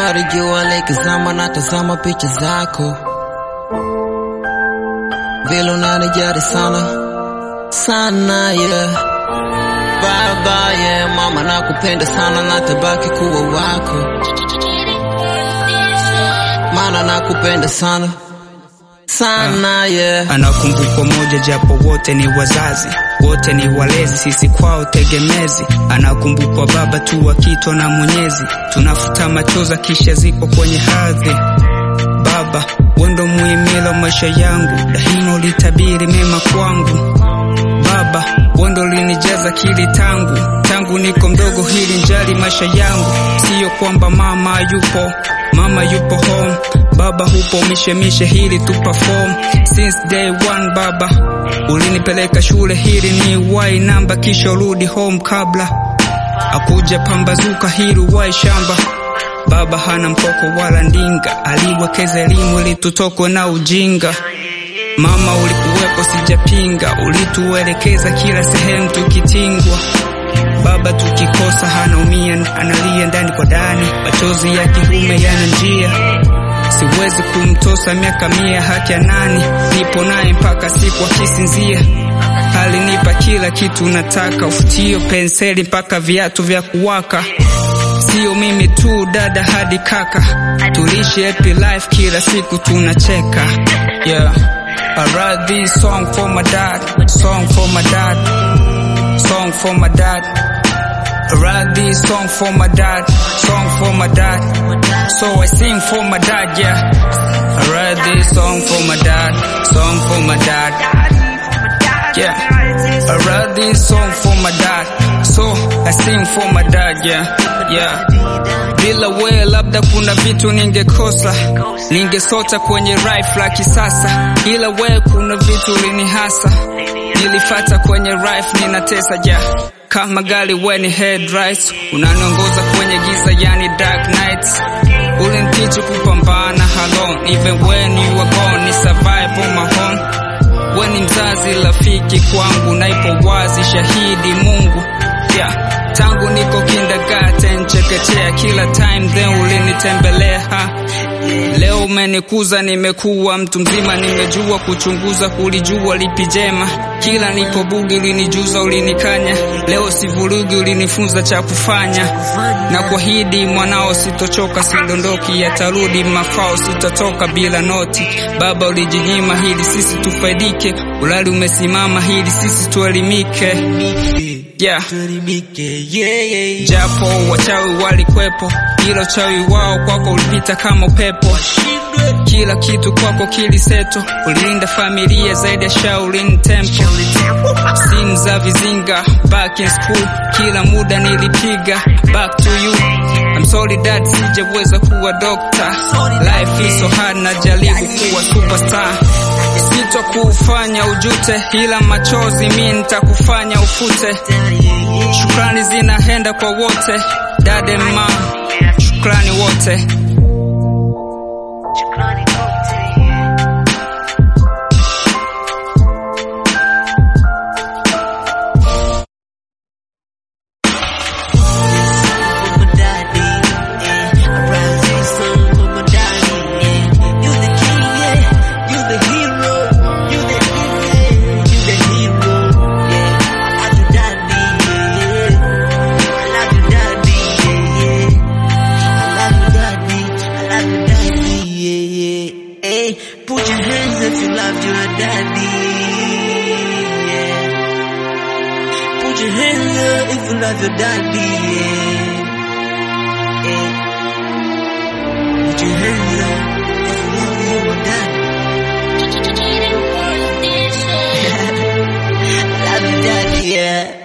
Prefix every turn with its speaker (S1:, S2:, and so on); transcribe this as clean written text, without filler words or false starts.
S1: Safari jua likizama natazama picha zako, vile unanijali sana sana, yeah. Baba, yeah, mama nakupenda sana, natabaki kuwa wako, maana nakupenda sana sana, yeah.
S2: Anakumbuka moja japo wote ni wazazi, wote ni walezi, sisi kwao tegemezi. Anakumbuka baba tu akitwa na Mwenyezi, tunafuta machozi kisha ziko kwenye hadhi. Baba, wendo muhimilo maisha yangu, daima ulitabiri mema kwangu. Baba, wendo linijaza kili tangu niko mdogo, hili njali maisha yangu. Sio kwamba mama yupo home, baba hupo mishemishe hili tu perform. Since day one baba, ulinipeleka shule hili ni wai namba, kisha rudi home kabla akuja pambazuka hili wai shamba. Baba hana mkoko wala ndinga, aliwekeza elimu ili tutokwe na ujinga. Mama ulikuwepo sijapinga, ulituelekeza kila sehemu tukitingwa. Baba tukikosa hanaumia, analia ndani kwa ndani, machozi ya kihume yana njia. Siwezi kumtosa miaka 100, haki ya nani? Nipo naye mpaka siku akisinzia. Alinipa kila kitu nataka, ufutio, penseli mpaka viatu vya kuwaka. Sio mimi tu dada hadi kaka, tulishi happy life kila siku tunacheka, yeah. I write this song for my dad, song for my dad, song for my dad. I write this song for my dad, song for my dad. So I sing for my dad, yeah. I write this song for my dad, song for my dad, yeah. I write this song for my dad, so I sing for my dad, yeah. Bila wewe labda kuna vitu ningekosa, ningesota kwenye life la kisasa. Ila wewe kuna vitu ulinihasa, nilifata kwenye life ninatesa, ja. Kama gari wewe ni headlights, unaniongoza kwenye giza yani dark nights. Uliniteach kupambana alone, even when you were gone, ni survive on my own. Wewe ni mzazi rafiki kwangu, na ipo wazi shahidi Mungu, yeah. Tangu niko kindergarten chekechea, kila time then ulinitembelea, ha. Leo umenikuza nimekuwa mtu mzima, nimejua kuchunguza kulijua lipi jema. Kila niko bugi ulinijuza ulinikanya, leo sivurugi ulinifunza cha kufanya. Na kuahidi mwanao sitochoka sidondoki, yatarudi mafao sitatoka bila noti. Baba ulijinyima hili sisi tufaidike, ulali umesimama hili sisi tuelimike, yeah. Japo wachawi walikwepo, ilo chawi wao kwako ulipita kama upepo. Kila kitu kwako kiliseto, ulilinda familia zaidi ya Shaolin Temple. Simu za vizinga, back in school, kila muda nilipiga back to you. I'm sorry dad sijaweza kuwa doctor, life is so hard najaribu kuwa superstar. Sitokufanya ujute, ila machozi mimi nitakufanya ufute. Shukrani zinaenda kwa wote, dad and mom, shukrani wote.
S3: Put your hands if you love your daddy, yeah. Put your hands up if you love your daddy, yeah. Put your hands up if you love your daddy. Love your daddy, yeah.